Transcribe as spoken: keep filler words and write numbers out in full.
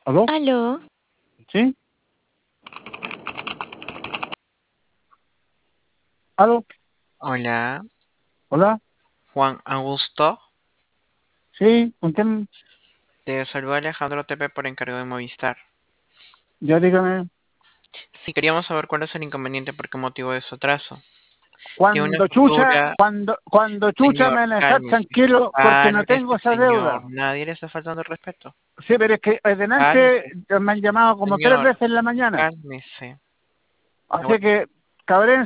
¿Aló? Aló, ¿Sí? ¿Aló? Hola, ¿Hola? Juan Augusto. ¿Sí? ¿Con quién? Te saluda Alejandro Tepe por encargo de Movistar. Ya dígame. Sí, queríamos saber cuál es el inconveniente, por qué motivo de su atraso. Tiene una Cuando chucha, factura. cuando, cuando chucha Señor, me van a dejar cálmese. tranquilo porque no tengo Cálmese, esa señor. deuda. Nadie le está faltando el respeto. Sí, pero es que adelante Cálmese, me han llamado como tres señor. veces en la mañana. Cálmese. Así que, cabrón.